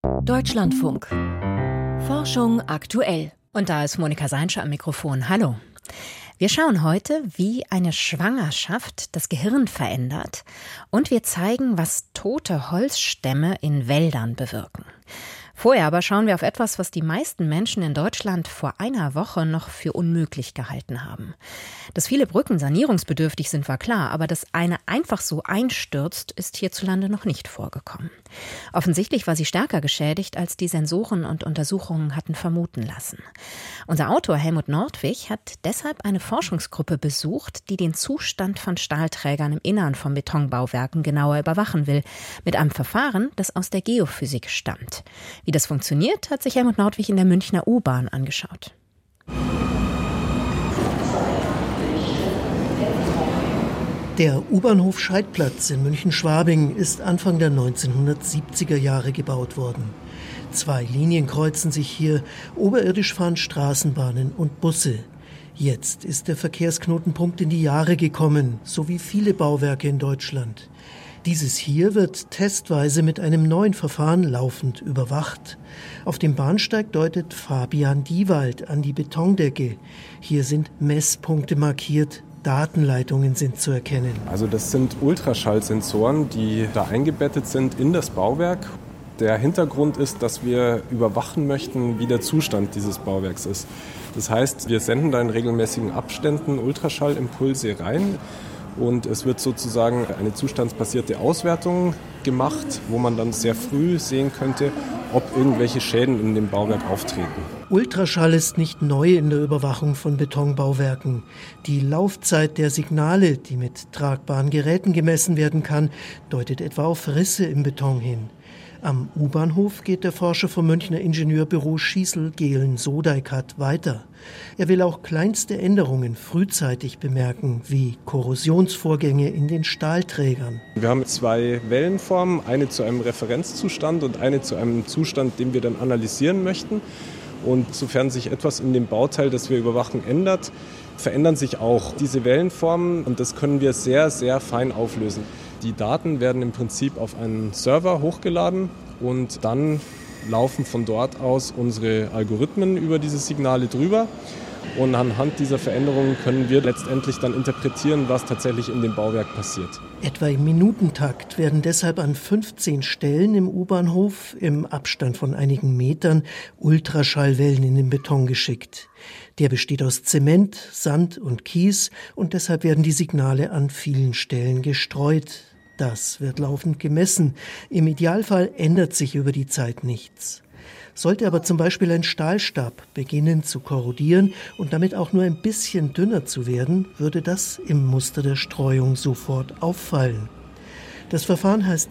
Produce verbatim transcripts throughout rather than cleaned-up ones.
Deutschlandfunk. Forschung aktuell. Und da ist Monika Seinscher am Mikrofon. Hallo. Wir schauen heute, wie eine Schwangerschaft das Gehirn verändert. Und wir zeigen, was tote Holzstämme in Wäldern bewirken. Vorher aber schauen wir auf etwas, was die meisten Menschen in Deutschland vor einer Woche noch für unmöglich gehalten haben. Dass viele Brücken sanierungsbedürftig sind, war klar, aber dass eine einfach so einstürzt, ist hierzulande noch nicht vorgekommen. Offensichtlich war sie stärker geschädigt, als die Sensoren und Untersuchungen hatten vermuten lassen. Unser Autor Helmut Nordwig hat deshalb eine Forschungsgruppe besucht, die den Zustand von Stahlträgern im Innern von Betonbauwerken genauer überwachen will, mit einem Verfahren, das aus der Geophysik stammt. Wie das funktioniert, hat sich Helmut Nordwig in der Münchner U-Bahn angeschaut. Der U-Bahnhof Scheidplatz in München-Schwabing ist Anfang der neunzehnhundertsiebziger Jahre gebaut worden. Zwei Linien kreuzen sich hier, oberirdisch fahren Straßenbahnen und Busse. Jetzt ist der Verkehrsknotenpunkt in die Jahre gekommen, so wie viele Bauwerke in Deutschland. Dieses hier wird testweise mit einem neuen Verfahren laufend überwacht. Auf dem Bahnsteig deutet Fabian Diewald an die Betondecke. Hier sind Messpunkte markiert, Datenleitungen sind zu erkennen. Also das sind Ultraschallsensoren, die da eingebettet sind in das Bauwerk. Der Hintergrund ist, dass wir überwachen möchten, wie der Zustand dieses Bauwerks ist. Das heißt, wir senden da in regelmäßigen Abständen Ultraschallimpulse rein. Und es wird sozusagen eine zustandsbasierte Auswertung gemacht, wo man dann sehr früh sehen könnte, ob irgendwelche Schäden in dem Bauwerk auftreten. Ultraschall ist nicht neu in der Überwachung von Betonbauwerken. Die Laufzeit der Signale, die mit tragbaren Geräten gemessen werden kann, deutet etwa auf Risse im Beton hin. Am U-Bahnhof geht der Forscher vom Münchner Ingenieurbüro Schießel-Gehlen-Sodeikat weiter. Er will auch kleinste Änderungen frühzeitig bemerken, wie Korrosionsvorgänge in den Stahlträgern. Wir haben zwei Wellenformen, eine zu einem Referenzzustand und eine zu einem Zustand, den wir dann analysieren möchten. Und sofern sich etwas in dem Bauteil, das wir überwachen, ändert, verändern sich auch diese Wellenformen und das können wir sehr, sehr fein auflösen. Die Daten werden im Prinzip auf einen Server hochgeladen und dann laufen von dort aus unsere Algorithmen über diese Signale drüber. Und anhand dieser Veränderungen können wir letztendlich dann interpretieren, was tatsächlich in dem Bauwerk passiert. Etwa im Minutentakt werden deshalb an fünfzehn Stellen im U-Bahnhof im Abstand von einigen Metern Ultraschallwellen in den Beton geschickt. Der besteht aus Zement, Sand und Kies und deshalb werden die Signale an vielen Stellen gestreut. Das wird laufend gemessen. Im Idealfall ändert sich über die Zeit nichts. Sollte aber zum Beispiel ein Stahlstab beginnen zu korrodieren und damit auch nur ein bisschen dünner zu werden, würde das im Muster der Streuung sofort auffallen. Das Verfahren heißt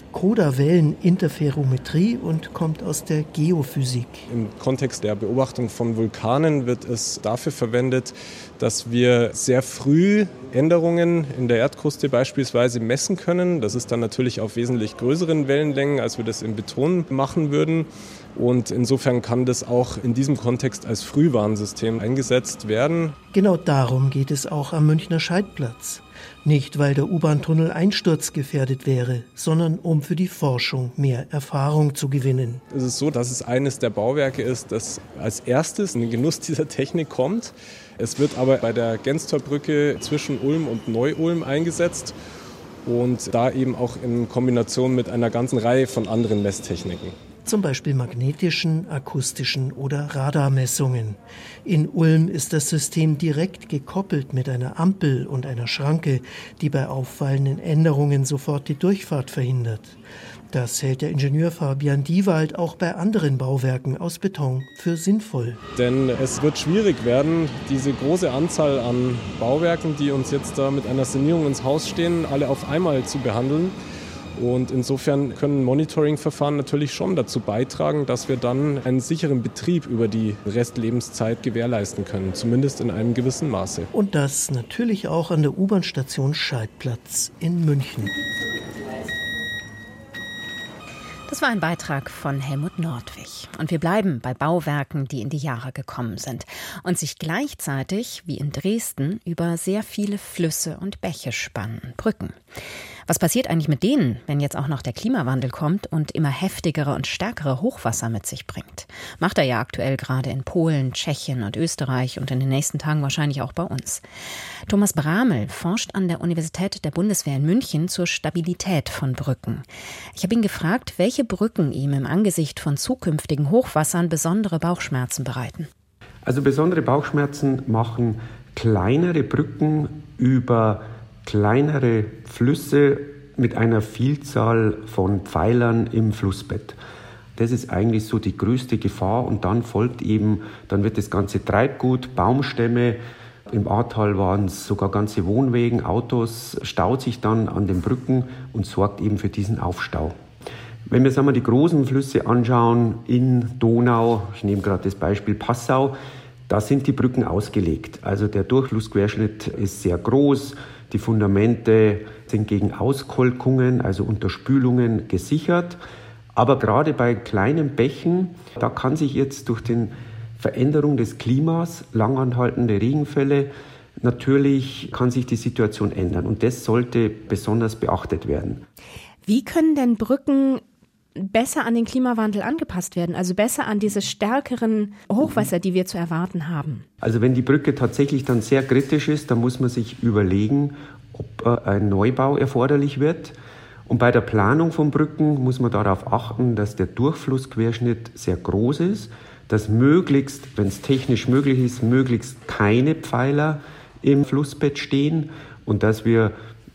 Koda-Wellen-Interferometrie und kommt aus der Geophysik. Im Kontext der Beobachtung von Vulkanen wird es dafür verwendet, dass wir sehr früh Änderungen in der Erdkruste beispielsweise messen können. Das ist dann natürlich auf wesentlich größeren Wellenlängen, als wir das im Beton machen würden. Und insofern kann das auch in diesem Kontext als Frühwarnsystem eingesetzt werden. Genau darum geht es auch am Münchner Scheidplatz. Nicht, weil der U-Bahn-Tunnel einsturzgefährdet wäre, sondern um für die Forschung mehr Erfahrung zu gewinnen. Es ist so, dass es eines der Bauwerke ist, das als erstes in den Genuss dieser Technik kommt. Es wird aber bei der Genstorbrücke zwischen Ulm und Neu-Ulm eingesetzt und da eben auch in Kombination mit einer ganzen Reihe von anderen Messtechniken. Zum Beispiel magnetischen, akustischen oder Radarmessungen. In Ulm ist das System direkt gekoppelt mit einer Ampel und einer Schranke, die bei auffallenden Änderungen sofort die Durchfahrt verhindert. Das hält der Ingenieur Fabian Diewald auch bei anderen Bauwerken aus Beton für sinnvoll. Denn es wird schwierig werden, diese große Anzahl an Bauwerken, die uns jetzt da mit einer Sanierung ins Haus stehen, alle auf einmal zu behandeln. Und insofern können Monitoring-Verfahren natürlich schon dazu beitragen, dass wir dann einen sicheren Betrieb über die Restlebenszeit gewährleisten können, zumindest in einem gewissen Maße. Und das natürlich auch an der U-Bahn-Station Scheidplatz in München. Das war ein Beitrag von Helmut Nordwig. Und wir bleiben bei Bauwerken, die in die Jahre gekommen sind und sich gleichzeitig, wie in Dresden, über sehr viele Flüsse und Bäche spannen, Brücken. Was passiert eigentlich mit denen, wenn jetzt auch noch der Klimawandel kommt und immer heftigere und stärkere Hochwasser mit sich bringt? Macht er ja aktuell gerade in Polen, Tschechien und Österreich und in den nächsten Tagen wahrscheinlich auch bei uns. Thomas Bramel forscht an der Universität der Bundeswehr in München zur Stabilität von Brücken. Ich habe ihn gefragt, welche Brücken ihm im Angesicht von zukünftigen Hochwassern besondere Bauchschmerzen bereiten. Also besondere Bauchschmerzen machen kleinere Brücken über kleinere Flüsse mit einer Vielzahl von Pfeilern im Flussbett. Das ist eigentlich so die größte Gefahr und dann folgt eben, dann wird das ganze Treibgut, Baumstämme, im Ahrtal waren es sogar ganze Wohnwegen, Autos, staut sich dann an den Brücken und sorgt eben für diesen Aufstau. Wenn wir sagen wir, die großen Flüsse anschauen, in Donau, ich nehme gerade das Beispiel Passau, da sind die Brücken ausgelegt. Also der Durchflussquerschnitt ist sehr groß. Die Fundamente sind gegen Auskolkungen, also Unterspülungen gesichert. Aber gerade bei kleinen Bächen, da kann sich jetzt durch die Veränderung des Klimas, langanhaltende Regenfälle, natürlich kann sich die Situation ändern. Und das sollte besonders beachtet werden. Wie können denn Brücken besser an den Klimawandel angepasst werden, also besser an diese stärkeren Hochwasser, die wir zu erwarten haben? Also wenn die Brücke tatsächlich dann sehr kritisch ist, dann muss man sich überlegen, ob ein Neubau erforderlich wird. Und bei der Planung von Brücken muss man darauf achten, dass der Durchflussquerschnitt sehr groß ist, dass möglichst, wenn es technisch möglich ist, möglichst keine Pfeiler im Flussbett stehen und dass wir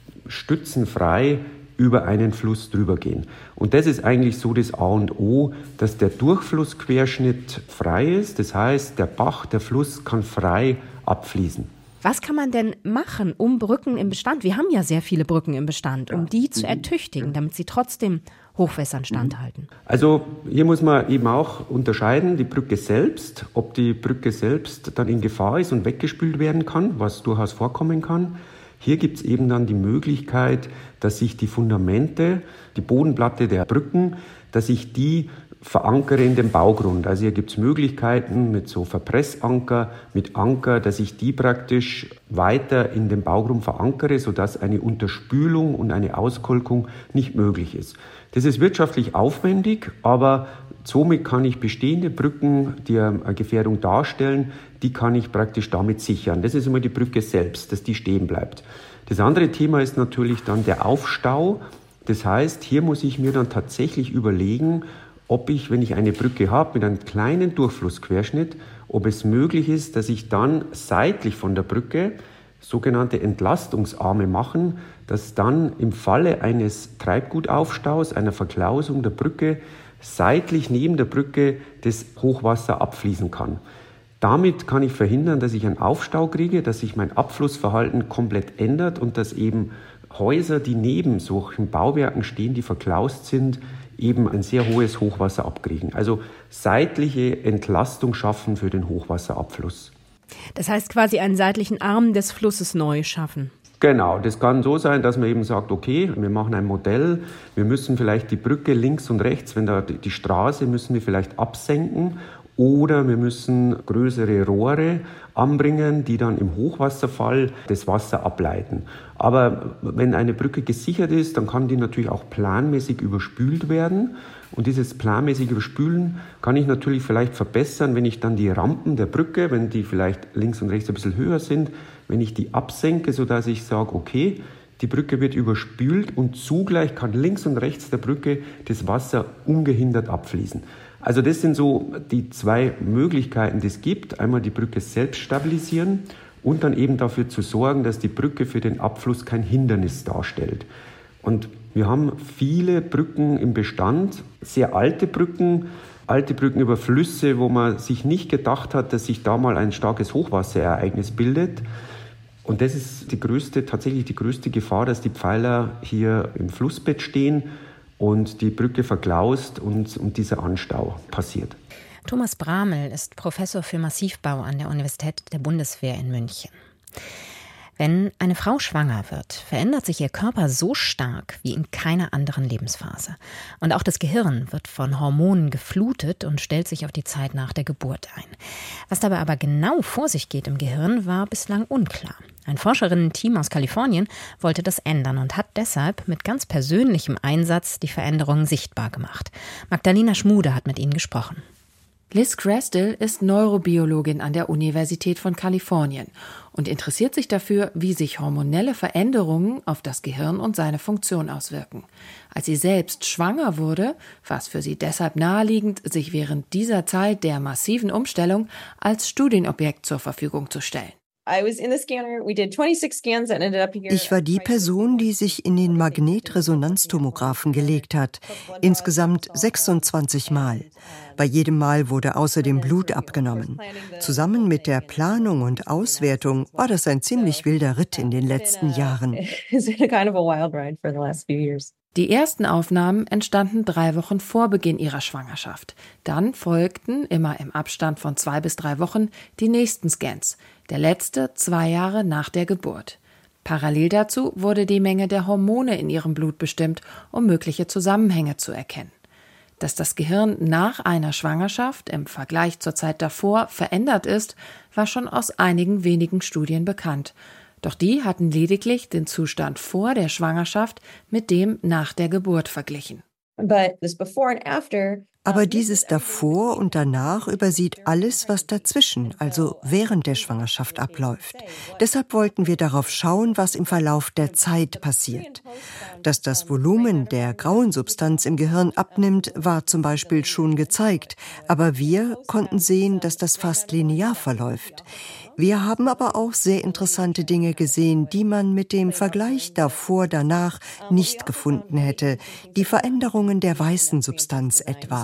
stützenfrei über einen Fluss drüber gehen. Und das ist eigentlich so das A und O, dass der Durchflussquerschnitt frei ist. Das heißt, der Bach, der Fluss kann frei abfließen. Was kann man denn machen, um Brücken im Bestand, wir haben ja sehr viele Brücken im Bestand, um die zu ertüchtigen, damit sie trotzdem Hochwässern standhalten? Also hier muss man eben auch unterscheiden, die Brücke selbst, ob die Brücke selbst dann in Gefahr ist und weggespült werden kann, was durchaus vorkommen kann. Hier gibt es eben dann die Möglichkeit, dass sich die Fundamente, die Bodenplatte der Brücken, dass ich die verankere in den Baugrund. Also hier gibt es Möglichkeiten mit so Verpressanker, mit Anker, dass ich die praktisch weiter in den Baugrund verankere, sodass eine Unterspülung und eine Auskolkung nicht möglich ist. Das ist wirtschaftlich aufwendig, aber somit kann ich bestehende Brücken, die eine Gefährdung darstellen, die kann ich praktisch damit sichern. Das ist immer die Brücke selbst, dass die stehen bleibt. Das andere Thema ist natürlich dann der Aufstau. Das heißt, hier muss ich mir dann tatsächlich überlegen, ob ich, wenn ich eine Brücke habe mit einem kleinen Durchflussquerschnitt, ob es möglich ist, dass ich dann seitlich von der Brücke sogenannte Entlastungsarme machen, dass dann im Falle eines Treibgutaufstaus, einer Verklausung der Brücke, seitlich neben der Brücke das Hochwasser abfließen kann. Damit kann ich verhindern, dass ich einen Aufstau kriege, dass sich mein Abflussverhalten komplett ändert und dass eben Häuser, die neben solchen Bauwerken stehen, die verklaust sind, eben ein sehr hohes Hochwasser abkriegen. Also seitliche Entlastung schaffen für den Hochwasserabfluss. Das heißt quasi einen seitlichen Arm des Flusses neu schaffen. Genau, das kann so sein, dass man eben sagt, okay, wir machen ein Modell, wir müssen vielleicht die Brücke links und rechts, wenn da die Straße, müssen wir vielleicht absenken oder wir müssen größere Rohre anbringen, die dann im Hochwasserfall das Wasser ableiten. Aber wenn eine Brücke gesichert ist, dann kann die natürlich auch planmäßig überspült werden. Und dieses planmäßige Überspülen kann ich natürlich vielleicht verbessern, wenn ich dann die Rampen der Brücke, wenn die vielleicht links und rechts ein bisschen höher sind, wenn ich die absenke, sodass ich sage, okay, die Brücke wird überspült und zugleich kann links und rechts der Brücke das Wasser ungehindert abfließen. Also das sind so die zwei Möglichkeiten, die es gibt. Einmal die Brücke selbst stabilisieren und dann eben dafür zu sorgen, dass die Brücke für den Abfluss kein Hindernis darstellt. Und wir haben viele Brücken im Bestand, sehr alte Brücken, alte Brücken über Flüsse, wo man sich nicht gedacht hat, dass sich da mal ein starkes Hochwasserereignis bildet. Und das ist die größte, tatsächlich die größte Gefahr, dass die Pfeiler hier im Flussbett stehen und die Brücke verklaust und, und dieser Anstau passiert. Thomas Bramel ist Professor für Massivbau an der Universität der Bundeswehr in München. Wenn eine Frau schwanger wird, verändert sich ihr Körper so stark wie in keiner anderen Lebensphase. Und auch das Gehirn wird von Hormonen geflutet und stellt sich auf die Zeit nach der Geburt ein. Was dabei aber genau vor sich geht im Gehirn, war bislang unklar. Ein Forscherinnen-Team aus Kalifornien wollte das ändern und hat deshalb mit ganz persönlichem Einsatz die Veränderungen sichtbar gemacht. Magdalena Schmude hat mit ihnen gesprochen. Liz Chrestill ist Neurobiologin an der Universität von Kalifornien und interessiert sich dafür, wie sich hormonelle Veränderungen auf das Gehirn und seine Funktion auswirken. Als sie selbst schwanger wurde, war es für sie deshalb naheliegend, sich während dieser Zeit der massiven Umstellung als Studienobjekt zur Verfügung zu stellen. Ich war die Person, die sich in den Magnetresonanztomographen gelegt hat. Insgesamt sechsundzwanzig Mal. Bei jedem Mal wurde außerdem Blut abgenommen. Zusammen mit der Planung und Auswertung war das ein ziemlich wilder Ritt in den letzten Jahren. Die ersten Aufnahmen entstanden drei Wochen vor Beginn ihrer Schwangerschaft. Dann folgten, immer im Abstand von zwei bis drei Wochen, die nächsten Scans. Der letzte zwei Jahre nach der Geburt. Parallel dazu wurde die Menge der Hormone in ihrem Blut bestimmt, um mögliche Zusammenhänge zu erkennen. Dass das Gehirn nach einer Schwangerschaft im Vergleich zur Zeit davor verändert ist, war schon aus einigen wenigen Studien bekannt. Doch die hatten lediglich den Zustand vor der Schwangerschaft mit dem nach der Geburt verglichen. Aber dieses davor und danach übersieht alles, was dazwischen, also während der Schwangerschaft abläuft. Deshalb wollten wir darauf schauen, was im Verlauf der Zeit passiert. Dass das Volumen der grauen Substanz im Gehirn abnimmt, war zum Beispiel schon gezeigt. Aber wir konnten sehen, dass das fast linear verläuft. Wir haben aber auch sehr interessante Dinge gesehen, die man mit dem Vergleich davor-danach nicht gefunden hätte. Die Veränderungen der weißen Substanz etwa.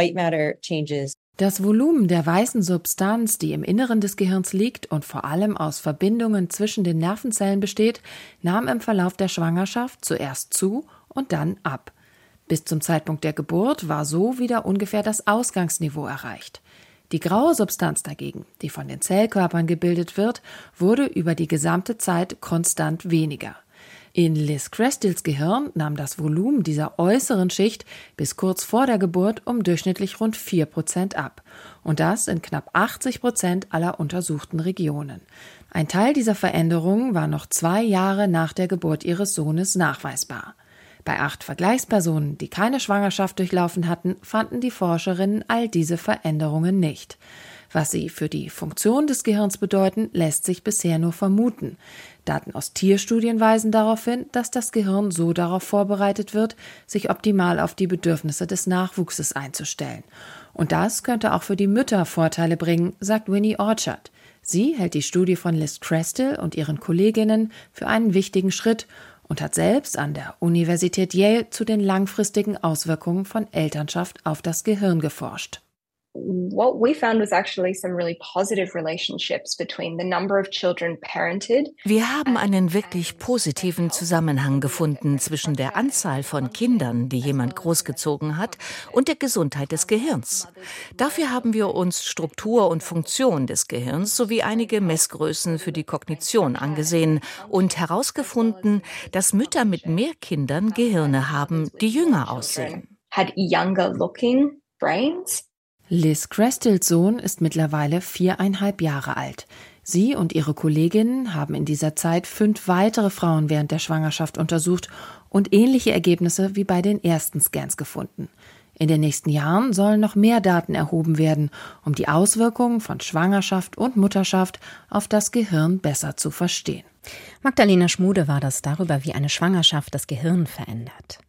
Das Volumen der weißen Substanz, die im Inneren des Gehirns liegt und vor allem aus Verbindungen zwischen den Nervenzellen besteht, nahm im Verlauf der Schwangerschaft zuerst zu und dann ab. Bis zum Zeitpunkt der Geburt war so wieder ungefähr das Ausgangsniveau erreicht. Die graue Substanz dagegen, die von den Zellkörpern gebildet wird, wurde über die gesamte Zeit konstant weniger. In Liz Chrestils Gehirn nahm das Volumen dieser äußeren Schicht bis kurz vor der Geburt um durchschnittlich rund vier Prozent ab. Und das in knapp achtzig Prozent aller untersuchten Regionen. Ein Teil dieser Veränderungen war noch zwei Jahre nach der Geburt ihres Sohnes nachweisbar. Bei acht Vergleichspersonen, die keine Schwangerschaft durchlaufen hatten, fanden die Forscherinnen all diese Veränderungen nicht. Was sie für die Funktion des Gehirns bedeuten, lässt sich bisher nur vermuten. Daten aus Tierstudien weisen darauf hin, dass das Gehirn so darauf vorbereitet wird, sich optimal auf die Bedürfnisse des Nachwuchses einzustellen. Und das könnte auch für die Mütter Vorteile bringen, sagt Winnie Orchard. Sie hält die Studie von Liz Chrestill und ihren Kolleginnen für einen wichtigen Schritt und hat selbst an der Universität Yale zu den langfristigen Auswirkungen von Elternschaft auf das Gehirn geforscht. What we found was actually some really positive relationships between the number of children parented. Wir haben einen wirklich positiven Zusammenhang gefunden zwischen der Anzahl von Kindern, die jemand großgezogen hat, und der Gesundheit des Gehirns. Dafür haben wir uns Struktur und Funktion des Gehirns sowie einige Messgrößen für die Kognition angesehen und herausgefunden, dass Mütter mit mehr Kindern Gehirne haben, die jünger aussehen. Had younger looking brains. Liz Chrestils Sohn ist mittlerweile viereinhalb Jahre alt. Sie und ihre Kolleginnen haben in dieser Zeit fünf weitere Frauen während der Schwangerschaft untersucht und ähnliche Ergebnisse wie bei den ersten Scans gefunden. In den nächsten Jahren sollen noch mehr Daten erhoben werden, um die Auswirkungen von Schwangerschaft und Mutterschaft auf das Gehirn besser zu verstehen. Magdalena Schmude war das darüber, wie eine Schwangerschaft das Gehirn verändert.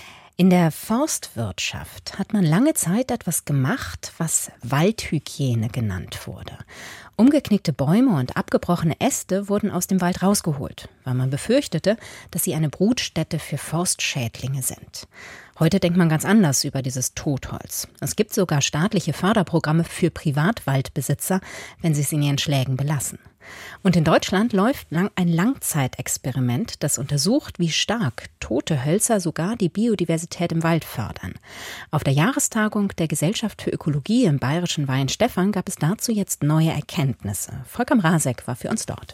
In der Forstwirtschaft hat man lange Zeit etwas gemacht, was Waldhygiene genannt wurde. Umgeknickte Bäume und abgebrochene Äste wurden aus dem Wald rausgeholt, weil man befürchtete, dass sie eine Brutstätte für Forstschädlinge sind. Heute denkt man ganz anders über dieses Totholz. Es gibt sogar staatliche Förderprogramme für Privatwaldbesitzer, wenn sie es in ihren Schlägen belassen. Und in Deutschland läuft lang ein Langzeitexperiment, das untersucht, wie stark tote Hölzer sogar die Biodiversität im Wald fördern. Auf der Jahrestagung der Gesellschaft für Ökologie im bayerischen Weihenstephan gab es dazu jetzt neue Erkenntnisse. Volker Mrazek war für uns dort.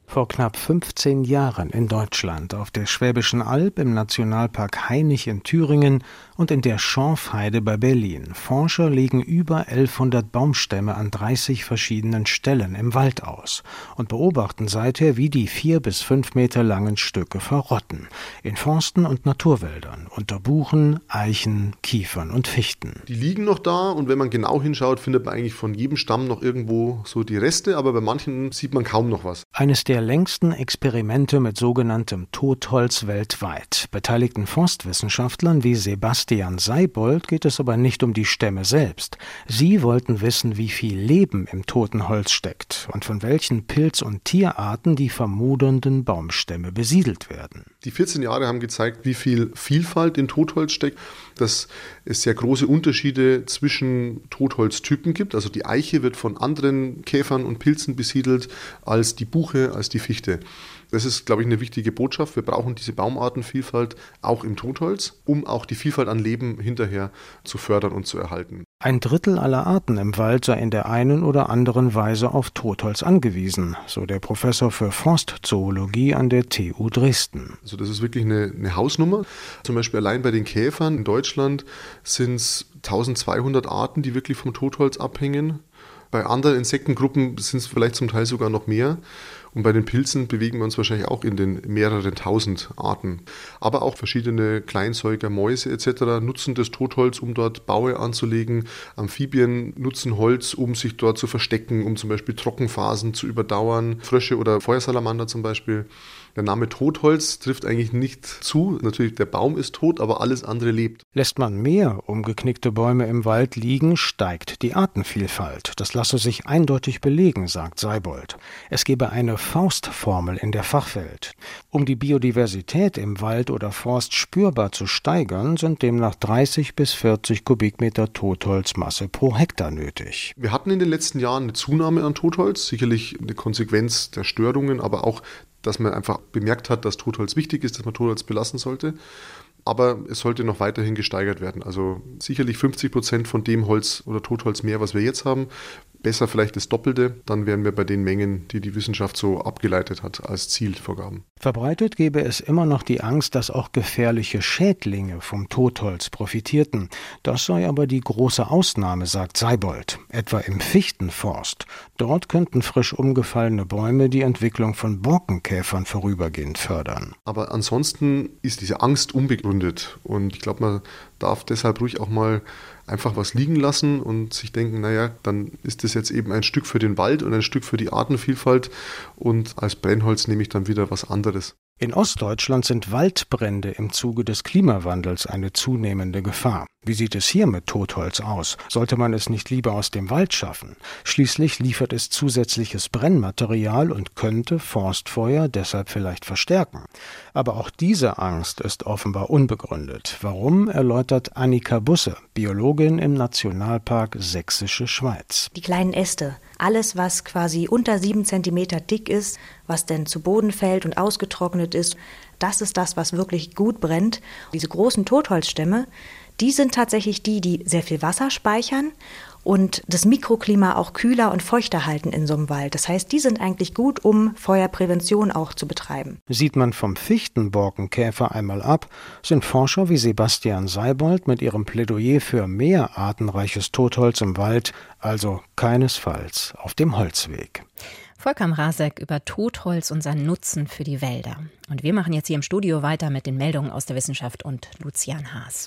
Vor knapp fünfzehn Jahren in Deutschland, auf der Schwäbischen Alb, im Nationalpark Hainich in Thüringen und in der Schorfheide bei Berlin. Forscher legen über elfhundert Baumstämme an dreißig verschiedenen Stellen im Wald aus und beobachten seither, wie die vier bis fünf Meter langen Stücke verrotten. In Forsten und Naturwäldern, unter Buchen, Eichen, Kiefern und Fichten. Die liegen noch da und wenn man genau hinschaut, findet man eigentlich von jedem Stamm noch irgendwo so die Reste, aber bei manchen sieht man kaum noch was. Eines der längsten Experimente mit sogenanntem Totholz weltweit. Beteiligten Forstwissenschaftlern wie Sebastian Seibold geht es aber nicht um die Stämme selbst. Sie wollten wissen, wie viel Leben im toten Holz steckt und von welchen Pilz- und Tierarten die vermodernden Baumstämme besiedelt werden. Die vierzehn Jahre haben gezeigt, wie viel Vielfalt in Totholz steckt, dass es sehr große Unterschiede zwischen Totholztypen gibt. Also die Eiche wird von anderen Käfern und Pilzen besiedelt als die Buche, als die Fichte. Das ist, glaube ich, eine wichtige Botschaft. Wir brauchen diese Baumartenvielfalt auch im Totholz, um auch die Vielfalt an Leben hinterher zu fördern und zu erhalten. Ein Drittel aller Arten im Wald sei in der einen oder anderen Weise auf Totholz angewiesen, so der Professor für Forstzoologie an der T U Dresden. Also das ist wirklich eine, eine Hausnummer. Zum Beispiel allein bei den Käfern in Deutschland sind es eintausendzweihundert Arten, die wirklich vom Totholz abhängen. Bei anderen Insektengruppen sind es vielleicht zum Teil sogar noch mehr. Und bei den Pilzen bewegen wir uns wahrscheinlich auch in den mehreren tausend Arten. Aber auch verschiedene Kleinsäuger, Mäuse et cetera nutzen das Totholz, um dort Baue anzulegen. Amphibien nutzen Holz, um sich dort zu verstecken, um zum Beispiel Trockenphasen zu überdauern. Frösche oder Feuersalamander zum Beispiel. Der Name Totholz trifft eigentlich nicht zu. Natürlich, der Baum ist tot, aber alles andere lebt. Lässt man mehr umgeknickte Bäume im Wald liegen, steigt die Artenvielfalt. Das lasse sich eindeutig belegen, sagt Seibold. Es gebe eine Faustformel in der Fachwelt. Um die Biodiversität im Wald oder Forst spürbar zu steigern, sind demnach dreißig bis vierzig Kubikmeter Totholzmasse pro Hektar nötig. Wir hatten in den letzten Jahren eine Zunahme an Totholz, sicherlich eine Konsequenz der Störungen, aber auch dass man einfach bemerkt hat, dass Totholz wichtig ist, dass man Totholz belassen sollte. Aber es sollte noch weiterhin gesteigert werden. Also sicherlich fünfzig Prozent von dem Holz oder Totholz mehr, was wir jetzt haben. Besser vielleicht das Doppelte. Dann wären wir bei den Mengen, die die Wissenschaft so abgeleitet hat als Zielvorgaben. Verbreitet gäbe es immer noch die Angst, dass auch gefährliche Schädlinge vom Totholz profitierten. Das sei aber die große Ausnahme, sagt Seibold. Etwa im Fichtenforst. Dort könnten frisch umgefallene Bäume die Entwicklung von Borkenkäfern vorübergehend fördern. Aber ansonsten ist diese Angst unbegründet. Und ich glaube, man darf deshalb ruhig auch mal einfach was liegen lassen und sich denken, naja, dann ist das jetzt eben ein Stück für den Wald und ein Stück für die Artenvielfalt und als Brennholz nehme ich dann wieder was anderes. In Ostdeutschland sind Waldbrände im Zuge des Klimawandels eine zunehmende Gefahr. Wie sieht es hier mit Totholz aus? Sollte man es nicht lieber aus dem Wald schaffen? Schließlich liefert es zusätzliches Brennmaterial und könnte Forstfeuer deshalb vielleicht verstärken. Aber auch diese Angst ist offenbar unbegründet. Warum, erläutert Annika Busse, Biologin im Nationalpark Sächsische Schweiz. Die kleinen Äste, alles was quasi unter sieben Zentimeter dick ist, was denn zu Boden fällt und ausgetrocknet ist, das ist das, was wirklich gut brennt. Diese großen Totholzstämme, die sind tatsächlich die, die sehr viel Wasser speichern und das Mikroklima auch kühler und feuchter halten in so einem Wald. Das heißt, die sind eigentlich gut, um Feuerprävention auch zu betreiben. Sieht man vom Fichtenborkenkäfer einmal ab, sind Forscher wie Sebastian Seibold mit ihrem Plädoyer für mehr artenreiches Totholz im Wald also keinesfalls auf dem Holzweg. Volker Mrazek über Totholz und seinen Nutzen für die Wälder. Und wir machen jetzt hier im Studio weiter mit den Meldungen aus der Wissenschaft und Lucian Haas.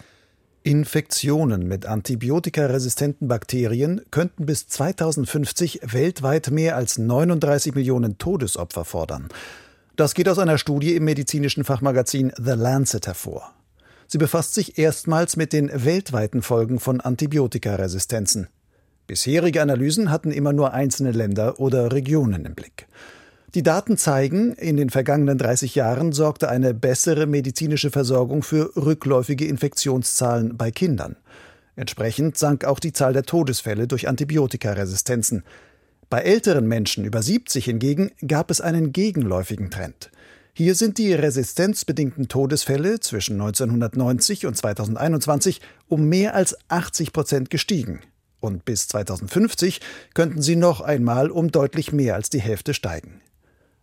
Infektionen mit antibiotikaresistenten Bakterien könnten bis zweitausendfünfzig weltweit mehr als neununddreißig Millionen Todesopfer fordern. Das geht aus einer Studie im medizinischen Fachmagazin The Lancet hervor. Sie befasst sich erstmals mit den weltweiten Folgen von Antibiotikaresistenzen. Bisherige Analysen hatten immer nur einzelne Länder oder Regionen im Blick. Die Daten zeigen, in den vergangenen dreißig Jahren sorgte eine bessere medizinische Versorgung für rückläufige Infektionszahlen bei Kindern. Entsprechend sank auch die Zahl der Todesfälle durch Antibiotikaresistenzen. Bei älteren Menschen über siebzig hingegen gab es einen gegenläufigen Trend. Hier sind die resistenzbedingten Todesfälle zwischen neunzehnhundertneunzig und zweitausendeinundzwanzig um mehr als achtzig Prozent gestiegen. Und bis zweitausendfünfzig könnten sie noch einmal um deutlich mehr als die Hälfte steigen.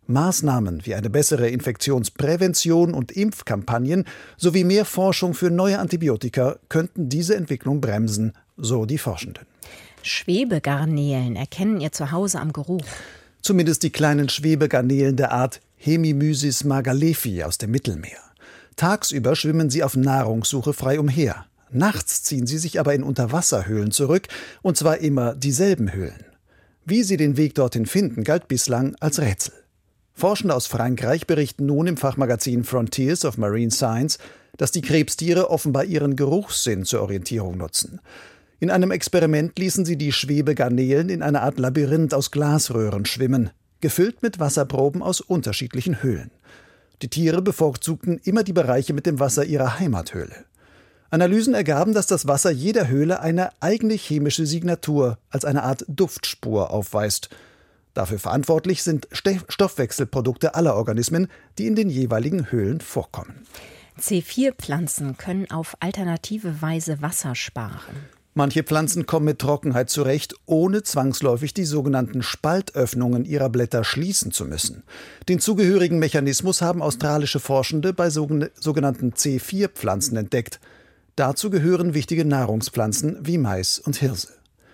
Maßnahmen wie eine bessere Infektionsprävention und Impfkampagnen sowie mehr Forschung für neue Antibiotika könnten diese Entwicklung bremsen, so die Forschenden. Schwebegarnelen erkennen ihr Zuhause am Geruch. Zumindest die kleinen Schwebegarnelen der Art Hemimysis magalefi aus dem Mittelmeer. Tagsüber schwimmen sie auf Nahrungssuche frei umher. Nachts ziehen sie sich aber in Unterwasserhöhlen zurück, und zwar immer dieselben Höhlen. Wie sie den Weg dorthin finden, galt bislang als Rätsel. Forschende aus Frankreich berichten nun im Fachmagazin Frontiers of Marine Science, dass die Krebstiere offenbar ihren Geruchssinn zur Orientierung nutzen. In einem Experiment ließen sie die Schwebegarnelen in einer Art Labyrinth aus Glasröhren schwimmen, gefüllt mit Wasserproben aus unterschiedlichen Höhlen. Die Tiere bevorzugten immer die Bereiche mit dem Wasser ihrer Heimathöhle. Analysen ergaben, dass das Wasser jeder Höhle eine eigene chemische Signatur als eine Art Duftspur aufweist. Dafür verantwortlich sind Stoffwechselprodukte aller Organismen, die in den jeweiligen Höhlen vorkommen. C vier Pflanzen können auf alternative Weise Wasser sparen. Manche Pflanzen kommen mit Trockenheit zurecht, ohne zwangsläufig die sogenannten Spaltöffnungen ihrer Blätter schließen zu müssen. Den zugehörigen Mechanismus haben australische Forschende bei sogenannten C vier Pflanzen entdeckt. Dazu gehören wichtige Nahrungspflanzen wie Mais und Hirse.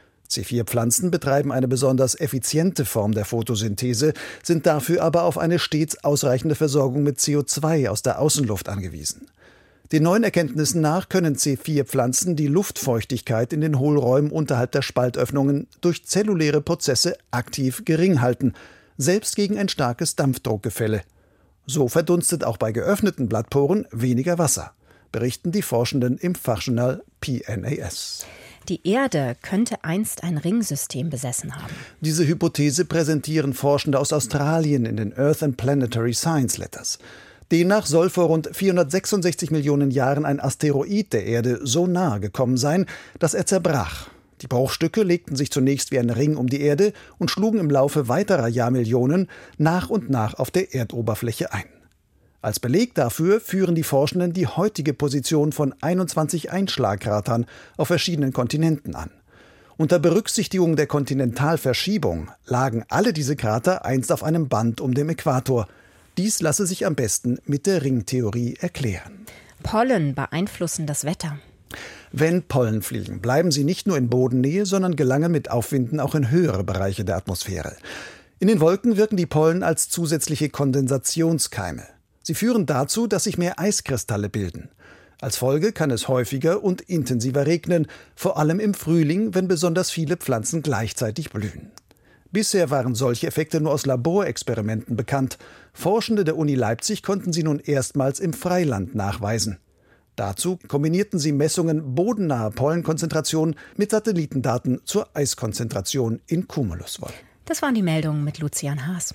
C vier Pflanzen betreiben eine besonders effiziente Form der Photosynthese, sind dafür aber auf eine stets ausreichende Versorgung mit C O zwei aus der Außenluft angewiesen. Den neuen Erkenntnissen nach können C vier Pflanzen die Luftfeuchtigkeit in den Hohlräumen unterhalb der Spaltöffnungen durch zelluläre Prozesse aktiv gering halten, selbst gegen ein starkes Dampfdruckgefälle. So verdunstet auch bei geöffneten Blattporen weniger Wasser, berichten die Forschenden im Fachjournal P N A S. Die Erde könnte einst ein Ringsystem besessen haben. Diese Hypothese präsentieren Forschende aus Australien in den Earth and Planetary Science Letters. Demnach soll vor rund vierhundertsechsundsechzig Millionen Jahren ein Asteroid der Erde so nahe gekommen sein, dass er zerbrach. Die Bruchstücke legten sich zunächst wie ein Ring um die Erde und schlugen im Laufe weiterer Jahrmillionen nach und nach auf der Erdoberfläche ein. Als Beleg dafür führen die Forschenden die heutige Position von einundzwanzig Einschlagkratern auf verschiedenen Kontinenten an. Unter Berücksichtigung der Kontinentalverschiebung lagen alle diese Krater einst auf einem Band um den Äquator. Dies lasse sich am besten mit der Ringtheorie erklären. Pollen beeinflussen das Wetter. Wenn Pollen fliegen, bleiben sie nicht nur in Bodennähe, sondern gelangen mit Aufwinden auch in höhere Bereiche der Atmosphäre. In den Wolken wirken die Pollen als zusätzliche Kondensationskeime. Sie führen dazu, dass sich mehr Eiskristalle bilden. Als Folge kann es häufiger und intensiver regnen, vor allem im Frühling, wenn besonders viele Pflanzen gleichzeitig blühen. Bisher waren solche Effekte nur aus Laborexperimenten bekannt. Forschende der Uni Leipzig konnten sie nun erstmals im Freiland nachweisen. Dazu kombinierten sie Messungen bodennaher Pollenkonzentrationen mit Satellitendaten zur Eiskonzentration in Cumuluswolken. Das waren die Meldungen mit Lucian Haas.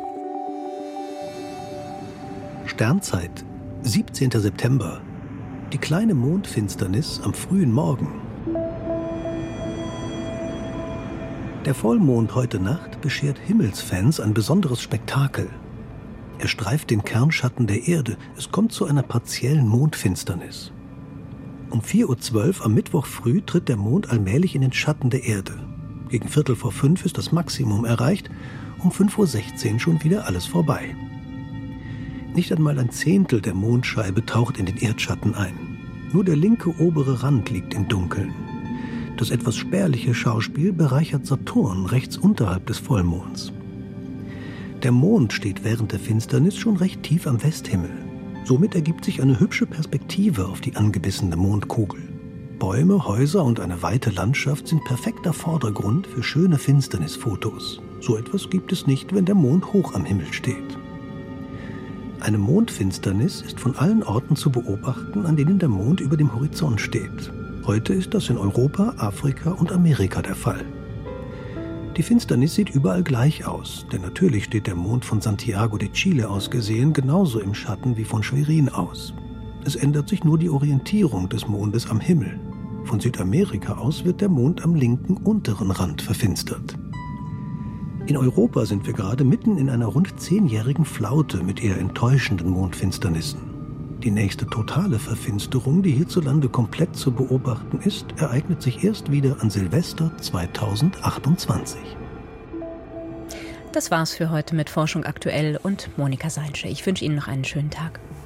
Sternzeit, siebzehnter September. Die kleine Mondfinsternis am frühen Morgen. Der Vollmond heute Nacht beschert Himmelsfans ein besonderes Spektakel. Er streift den Kernschatten der Erde. Es kommt zu einer partiellen Mondfinsternis. Um vier Uhr zwölf am Mittwoch früh tritt der Mond allmählich in den Schatten der Erde. Gegen Viertel vor fünf ist das Maximum erreicht, um fünf Uhr sechzehn schon wieder alles vorbei. Nicht einmal ein Zehntel der Mondscheibe taucht in den Erdschatten ein. Nur der linke obere Rand liegt im Dunkeln. Das etwas spärliche Schauspiel bereichert Saturn rechts unterhalb des Vollmonds. Der Mond steht während der Finsternis schon recht tief am Westhimmel. Somit ergibt sich eine hübsche Perspektive auf die angebissene Mondkugel. Bäume, Häuser und eine weite Landschaft sind perfekter Vordergrund für schöne Finsternisfotos. So etwas gibt es nicht, wenn der Mond hoch am Himmel steht. Eine Mondfinsternis ist von allen Orten zu beobachten, an denen der Mond über dem Horizont steht. Heute ist das in Europa, Afrika und Amerika der Fall. Die Finsternis sieht überall gleich aus, denn natürlich steht der Mond von Santiago de Chile aus gesehen genauso im Schatten wie von Schwerin aus. Es ändert sich nur die Orientierung des Mondes am Himmel. Von Südamerika aus wird der Mond am linken unteren Rand verfinstert. In Europa sind wir gerade mitten in einer rund zehnjährigen Flaute mit eher enttäuschenden Mondfinsternissen. Die nächste totale Verfinsterung, die hierzulande komplett zu beobachten ist, ereignet sich erst wieder an Silvester zweitausendachtundzwanzig. Das war's für heute mit Forschung aktuell und Monika Seinsche. Ich wünsche Ihnen noch einen schönen Tag.